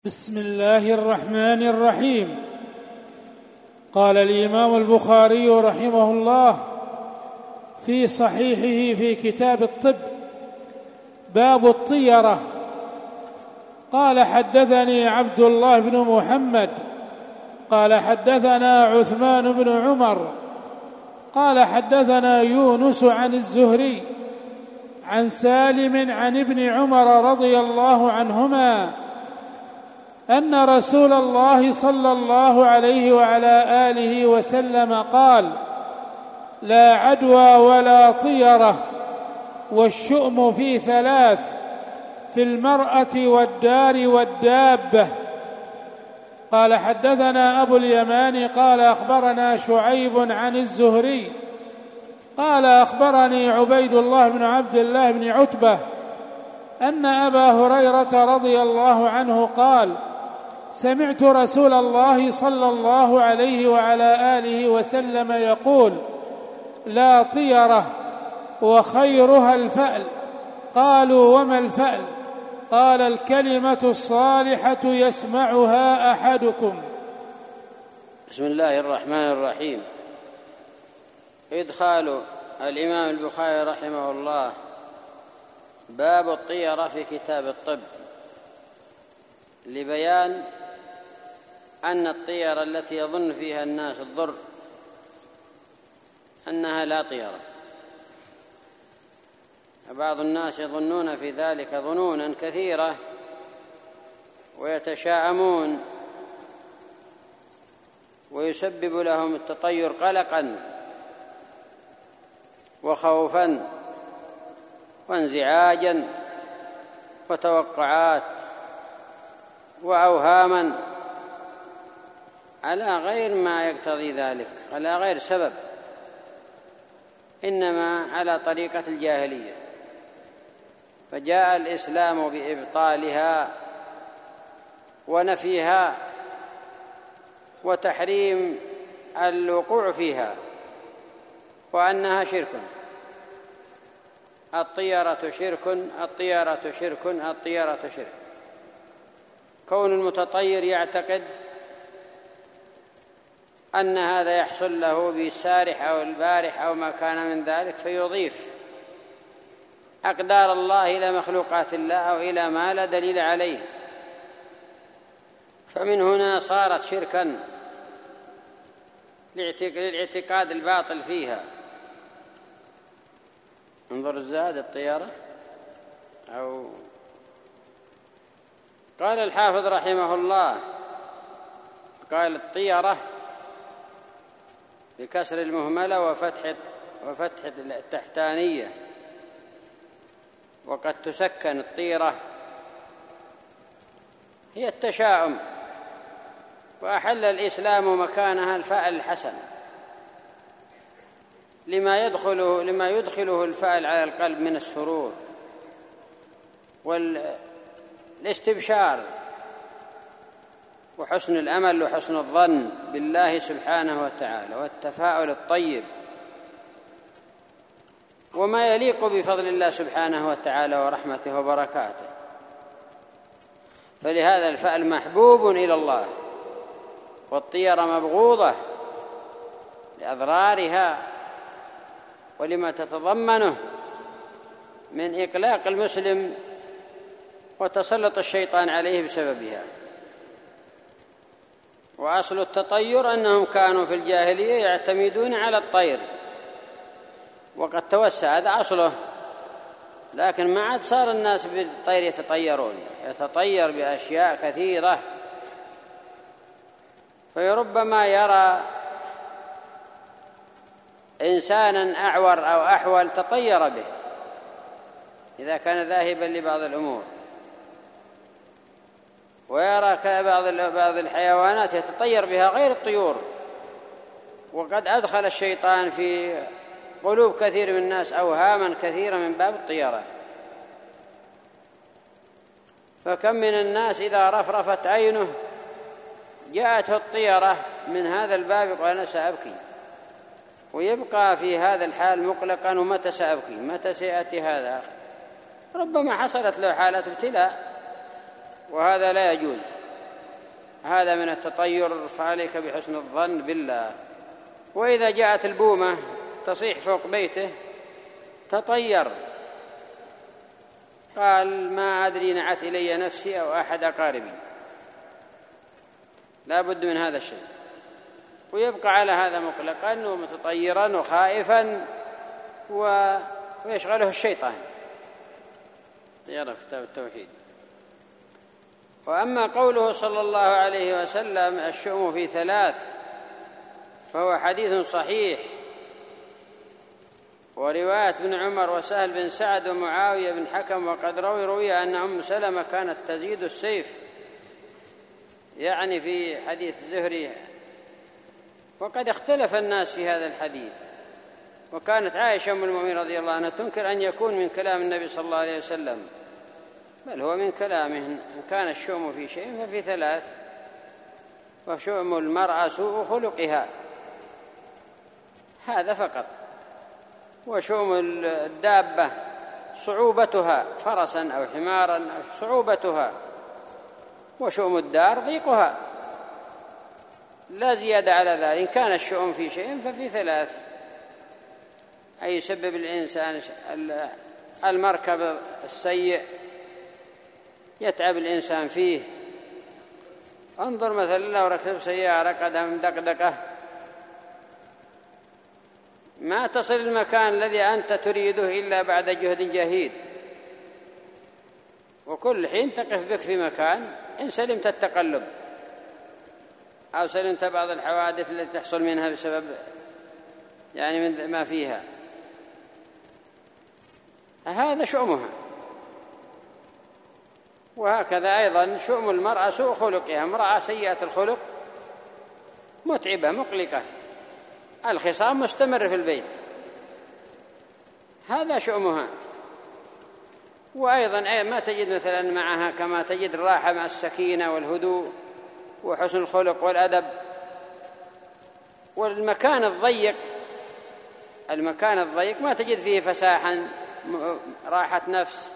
بسم الله الرحمن الرحيم. قال الإمام البخاري رحمه الله في صحيحه في كتاب الطب: باب الطيرة. قال: حدثني عبد الله بن محمد قال حدثنا عثمان بن عمر قال حدثنا يونس عن الزهري عن سالم عن ابن عمر رضي الله عنهما أن رسول الله صلى الله عليه وعلى آله وسلم قال: لا عدوى ولا طيرة، والشؤم في ثلاث: في المرأة والدار والدابة. قال: حدثنا أبو اليمان قال أخبرنا شعيب عن الزهري قال أخبرني عبيد الله بن عبد الله بن عتبة أن أبا هريرة رضي الله عنه قال: سمعت رسول الله صلى الله عليه وعلى آله وسلم يقول: لا طيرة وخيرها الفأل. قالوا: وما الفأل؟ قال: الكلمة الصالحة يسمعها أحدكم. بسم الله الرحمن الرحيم. إدخال الإمام البخاري رحمه الله باب الطيرة في كتاب الطب، لبيان أن الطيرة التي يظن فيها الناس الضر أنها لا طيرة. بعض الناس يظنون في ذلك ظنونا كثيرة ويتشاءمون، ويسبب لهم التطير قلقا وخوفا وانزعاجا وتوقعات وأوهاما على غير ما يقتضي ذلك، على غير سبب، إنما على طريقة الجاهلية. فجاء الإسلام بإبطالها ونفيها وتحريم الوقوع فيها، وأنها شرك. الطيرة شرك، الطيرة شرك، الطيرة شرك. كون المتطير يعتقد أن هذا يحصل له بالسارح أو البارح أو ما كان من ذلك، فيضيف أقدار الله إلى مخلوقات الله أو إلى ما لا دليل عليه، فمن هنا صارت شركا للاعتقاد الباطل فيها. انظر الزاد الطيارة. أو قال الحافظ رحمه الله: قال: الطيرة بكسر المهملة وفتح التحتانية، وقد تسكن الطيرة، هي التشاؤم، وأحل الإسلام مكانها الفأل الحسن لما يدخله الفأل على القلب من السرور والاستبشار وحسن الأمل وحسن الظن بالله سبحانه وتعالى والتفاؤل الطيب وما يليق بفضل الله سبحانه وتعالى ورحمته وبركاته. فلهذا الفأل محبوب إلى الله، والطيرة مبغوضة لأضرارها ولما تتضمنه من إقلاق المسلم وتسلط الشيطان عليه بسببها. وأصل التطير أنهم كانوا في الجاهلية يعتمدون على الطير، وقد توسع هذا أصله، لكن ما عاد صار الناس بالطير يتطير بأشياء كثيرة. فربما يرى إنسانا أعور أو أحول تطير به إذا كان ذاهبا لبعض الأمور، ويرى بعض الحيوانات يتطير بها غير الطيور. وقد أدخل الشيطان في قلوب كثير من الناس أوهاما كثيرة من باب الطيرة. فكم من الناس إذا رفرفت عينه جاءته الطيرة من هذا الباب يقول: أنا سأبكي، ويبقى في هذا الحال مقلقا: ومتى سأبكي؟ متى سيأتي هذا آخر؟ ربما حصلت له حالة ابتلاء، وهذا لا يجوز. هذا من التطير، فعليك بحسن الظن بالله. وإذا جاءت البومة تصيح فوق بيته تطير، قال ما أدري نعت إلي نفسي أو أحد أقاربي، لا بد من هذا الشيء، ويبقى على هذا مقلقا ومتطيرا وخائفا ويشغله الشيطان. يرى كتاب التوحيد. وأما قوله صلى الله عليه وسلم الشؤم في ثلاث فهو حديث صحيح، ورواية ابن عمر وسهل بن سعد ومعاوية بن حكم، وقد روي أن أم سلمة كانت تزيد السيف، يعني في حديث الزهري، وقد اختلف الناس في هذا الحديث. وكانت عائشة أم المؤمنين رضي الله عنها تنكر أن يكون من كلام النبي صلى الله عليه وسلم، بل هو من كلامه. إن كان الشؤم في شيء ففي ثلاث: وشؤم المرأة سوء خلقها، هذا فقط، وشؤم الدابة صعوبتها، فرسا أو حمارا أو صعوبتها، وشؤم الدار ضيقها، لا زيادة على ذلك. إن كان الشؤم في شيء ففي ثلاث: أي يسبب الإنسان المركب السيء يتعب الإنسان فيه. انظر مثلا لو ركب سيارة قدها مدقدقة ما تصل المكان الذي أنت تريده إلا بعد جهد جهيد، وكل حين تقف بك في مكان إن سلمت التقلب أو سلمت بعض الحوادث التي تحصل منها بسبب يعني من ما فيها، هذا شؤمها. وهكذا أيضا شؤم المرأة سوء خلقها، امرأة سيئة الخلق متعبة مقلقة، الخصام مستمر في البيت، هذا شؤمها. وأيضا ما تجد مثلا معها كما تجد الراحة مع السكينة والهدوء وحسن الخلق والأدب. والمكان الضيق، المكان الضيق ما تجد فيه فساحا راحة نفس،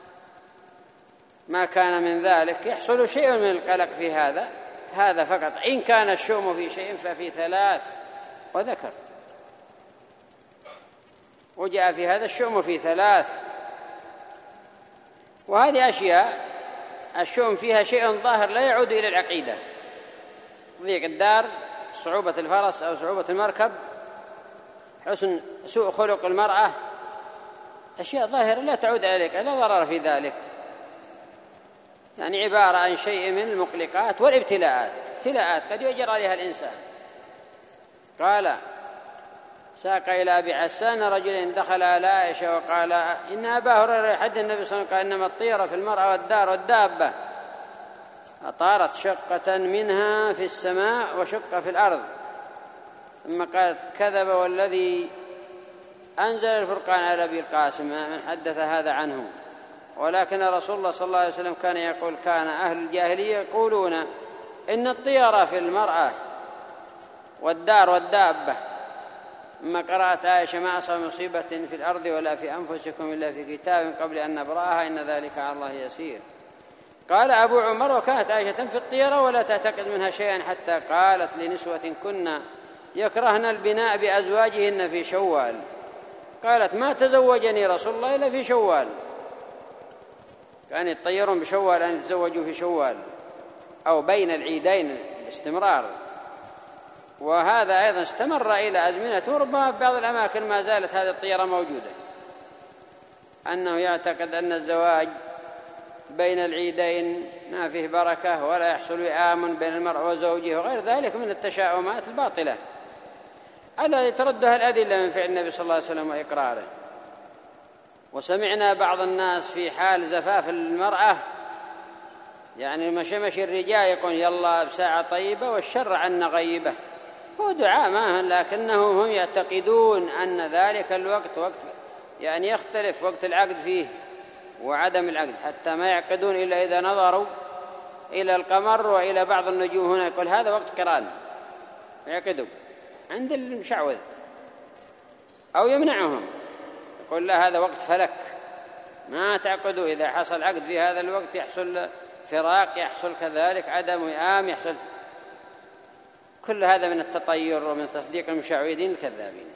ما كان من ذلك يحصل شيء من القلق في هذا فقط. إن كان الشؤم في شيء ففي ثلاث، وذكر وجاء في هذا الشؤم في ثلاث. وهذه أشياء الشؤم فيها شيء ظاهر لا يعود إلى العقيدة: ضيق الدار، صعوبة الفرس أو صعوبة المركب، سوء خلق المرأة، أشياء ظاهرة لا تعود عليك، لا ضرر في ذلك، يعني عبارة عن شيء من المقلقات والابتلاءات، ابتلاءات قد يؤجر عليها الإنسان. قال: ساق إلى أبي حسان رجل دخل على عائشة وقال: إن أبا هريرة يحدث النبي صلى الله عليه وسلم قال: إنما الطيرة في المرأة والدار والدابة، أطارت شقة منها في السماء وشقة في الأرض. ثم قالت: كذب والذي أنزل الفرقان على أبي القاسم من حدث هذا عنه، ولكن رسول الله صلى الله عليه وسلم كان يقول: كان أهل الجاهلية يقولون إن الطيرة في المرأة والدار والدابة. ثم قرأت عائشة: ما أصاب مصيبة في الأرض ولا في أنفسكم إلا في كتاب قبل أن نبرأها إن ذلك على الله يسير. قال أبو عمر: وكانت عائشة في الطيرة ولا تعتقد منها شيئا، حتى قالت لنسوة كنا يكرهن البناء بأزواجهن في شوال، قالت: ما تزوجني رسول الله إلا في شوال. كان يتطيرون بشوال أن يتزوجوا في شوال أو بين العيدين باستمرار. وهذا أيضا استمر إلى أزمنة، وربما في بعض الأماكن ما زالت هذه الطيرة موجودة، أنه يعتقد أن الزواج بين العيدين ما فيه بركة ولا يحصل وئام بين المرء وزوجه وغير ذلك من التشاؤمات الباطلة التي تردها الأدلة من فعل النبي صلى الله عليه وسلم وإقراره. وسمعنا بعض الناس في حال زفاف المرأة يعني مشي الرجال يقول: يلا بساعة طيبة والشر عنا غيبة، هو دعاء ما، لكنهم هم يعتقدون أن ذلك الوقت وقت يعني يختلف وقت العقد فيه وعدم العقد، حتى ما يعقدون إلا إذا نظروا إلى القمر وإلى بعض النجوم هنا يقول هذا وقت قران، يعقدوا عند المشعوذ أو يمنعهم يقول لا هذا وقت فلك، ما تعقدوا، إذا حصل عقد في هذا الوقت يحصل فراق يحصل كذلك، عدم وئام يحصل. كل هذا من التطير ومن تصديق المشعوذين الكذابين.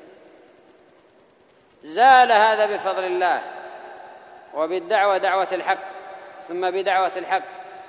زال هذا بفضل الله وبالدعوة، دعوة الحق، ثم بدعوة الحق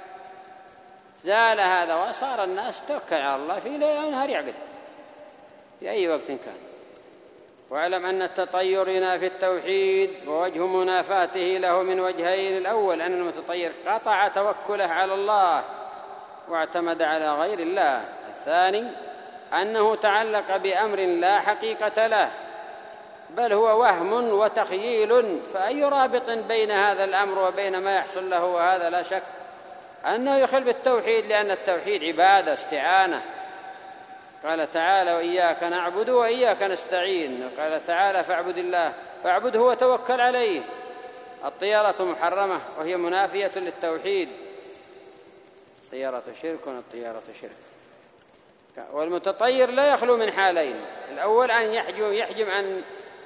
زال هذا، وصار الناس توكل على الله في ليل ونهار يعقد في أي وقت كان. واعلم أن التطير ينافي التوحيد، ووجه منافاته له من وجهين: الأول أن المتطير قطع توكله على الله واعتمد على غير الله، الثاني أنه تعلق بأمر لا حقيقة له، بل هو وهم وتخييل. فأي رابط بين هذا الأمر وبين ما يحصل له؟ وهذا لا شك أنه يخل بالتوحيد، لأن التوحيد عبادة استعانة. قال تعالى: وإياك نعبد وإياك نستعين. قال تعالى: فاعبد الله، فاعبده وتوكل عليه. الطيرة محرمة وهي منافية للتوحيد، الطيرة شرك والطيرة شرك. والمتطير لا يخلو من حالين: الأول أن يحجم عن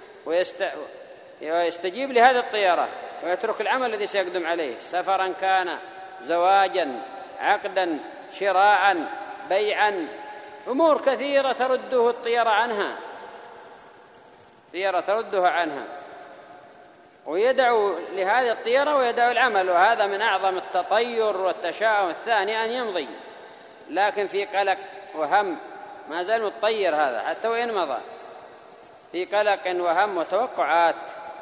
ويستجيب لهذه الطيرة ويترك العمل الذي سيقدم عليه، سفرا كان، زواجا، عقدا، شراء، بيعا، أمور كثيرة ترده الطيرة عنها، الطيرة تردها عنها، ويدعو لهذه الطيرة ويدعو العمل، وهذا من أعظم التطير والتشاؤم. الثاني أن يمضي لكن في قلق وهم، ما زال متطير هذا حتى وإن مضى، في قلق وهم وتوقعات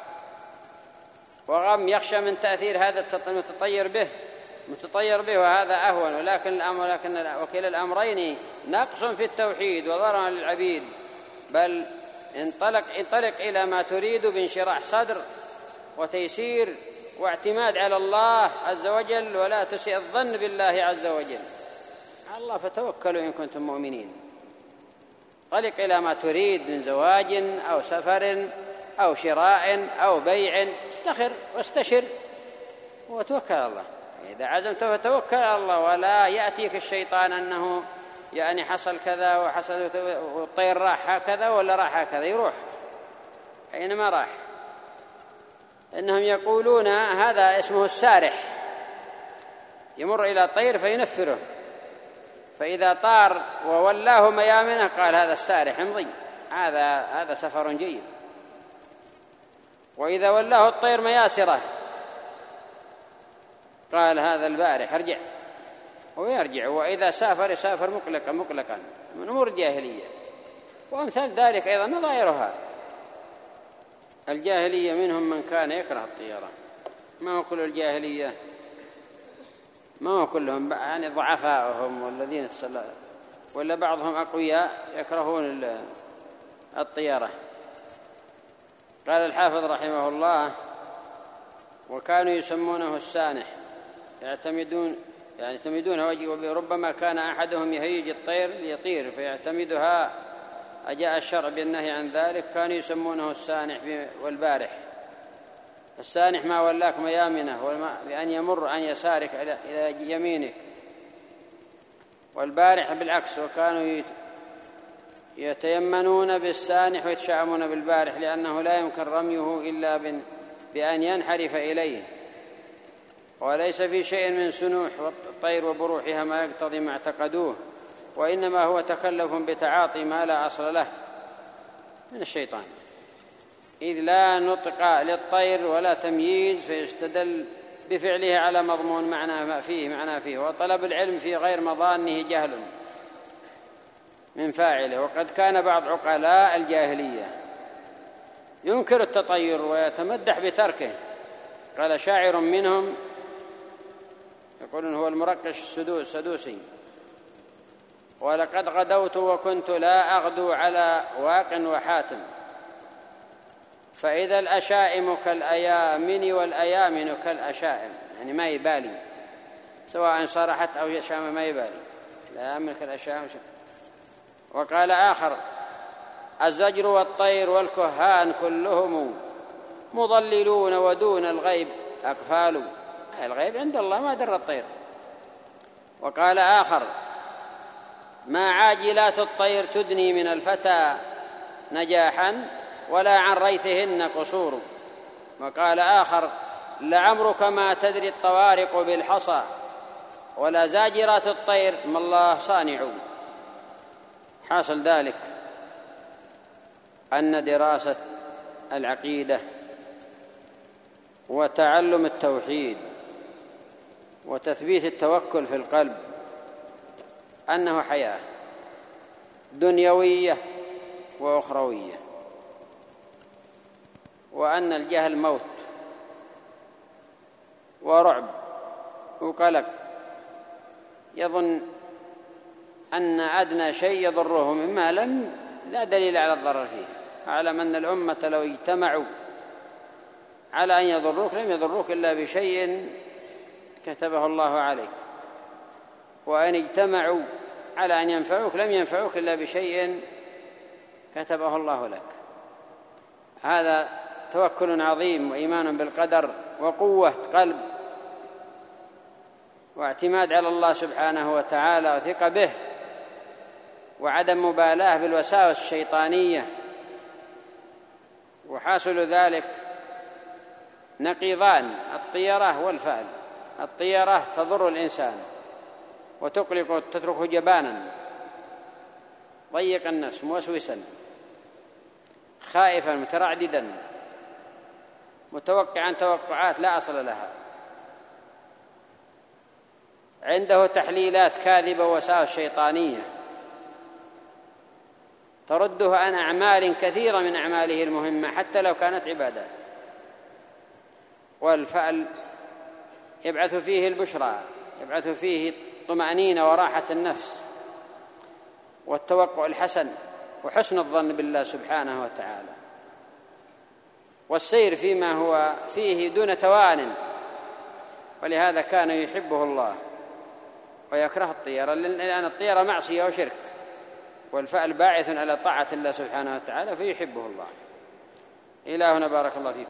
وغم، يخشى من تأثير هذا المتطير به، وهذا أهون. ولكن وكلا الأمرين نقص في التوحيد وضرر للعبيد. بل انطلق إلى ما تريد بانشراح صدر وتيسير واعتماد على الله عز وجل، ولا تسيء الظن بالله عز وجل. على الله فتوكلوا إن كنتم مؤمنين. انطلق إلى ما تريد من زواج أو سفر أو شراء أو بيع، استخر واستشر وتوكل على الله. إذا عزمت فتوكل على الله، ولا يأتيك الشيطان أنه يعني حصل كذا وحصل والطير راح هكذا ولا راح هكذا، يروح أينما راح. إنهم يقولون هذا اسمه السارح، يمر إلى الطير فينفره، فإذا طار وولاه ميامنه قال هذا السارح امضي، هذا سفر جيد. وإذا ولاه الطير مياسرة قال هذا البارح ارجع، ويرجع. وإذا سافر يسافر مقلقا من أمور الجاهلية. وأمثال ذلك أيضا نظائرها. الجاهلية منهم من كان يكره الطيرة، ما هو كل الجاهلية، ما هو كلهم، يعني ضعفاءهم والذين ولا بعضهم أقوياء يكرهون الطيرة. قال الحافظ رحمه الله: وكانوا يسمونه السانح، يعتمدونها، وربما كان أحدهم يهيج الطير ليطير فيعتمدها، أجاء الشرع بالنهي عن ذلك. كانوا يسمونه السانح والبارح. السانح ما ولاك ميامنه بأن يمر عن يسارك إلى يمينك، والبارح بالعكس. وكانوا يتيمنون بالسانح ويتشاءمون بالبارح، لأنه لا يمكن رميه إلا بأن ينحرف إليه، وليس في شيء من سنوح الطير وبروحها ما يقتضي ما اعتقدوه، وإنما هو تكلف بتعاطي ما لا أصل له من الشيطان، إذ لا نطق للطير ولا تمييز، فيستدل بفعله على مضمون معنى فيه. وطلب العلم في غير مظانه جهل من فاعله. وقد كان بعض عقلاء الجاهلية ينكر التطير ويتمدح بتركه. قال شاعر منهم يقولون هو المرقش السدوسي: ولقد غدوت وكنت لا أغدو على واق وحاتم، فإذا الأشائم كالأيامن والأيامن كالأشائم، يعني ما يبالي سواء صرحت أو يشام، ما يبالي، الأيامن كالأشائم. وقال آخر: الزجر والطير والكهان كلهم مضللون ودون الغيب أقفال، الغيب عند الله ما در الطير. وقال آخر: ما عاجلات الطير تدني من الفتى نجاحا ولا عن ريثهن قصور. وقال آخر: لعمرك ما تدري الطوارق بالحصى ولا زاجرات الطير ما الله صانع. حاصل ذلك أن دراسة العقيدة وتعلم التوحيد وتثبيت التوكل في القلب أنه حياة دنيوية وأخروية، وأن الجهل موت ورعب وقلق، يظن أن أدنى شيء يضره مما لا دليل على الضرر فيه. أعلم أن الأمة لو اجتمعوا على أن يضروك لم يضروك إلا بشيء كتبه الله عليك، وأن اجتمعوا على أن ينفعوك لم ينفعوك إلا بشيء كتبه الله لك. هذا توكل عظيم وإيمان بالقدر وقوة قلب واعتماد على الله سبحانه وتعالى وثقة به، وعدم مبالاة بالوساوس الشيطانية. وحاصل ذلك نقيضان: الطيرة والفأل. الطيرة تضر الإنسان وتقلق، تتركه جبانا ضيق النفس موسوسا خائفا مترعددا متوقعا توقعات لا أصل لها، عنده تحليلات كاذبة ووساوس شيطانية ترده عن أعمال كثيرة من أعماله المهمة حتى لو كانت عبادات. والفأل يبعث فيه البشرى، يبعث فيه طمأنينة وراحة النفس والتوقع الحسن وحسن الظن بالله سبحانه وتعالى، والسير فيما هو فيه دون توان. ولهذا كان يحبه الله ويكره الطيرة، لأن الطيرة معصية وشرك، والفأل باعث على طاعة الله سبحانه وتعالى فيحبه الله. إلهنا بارك الله فيكم.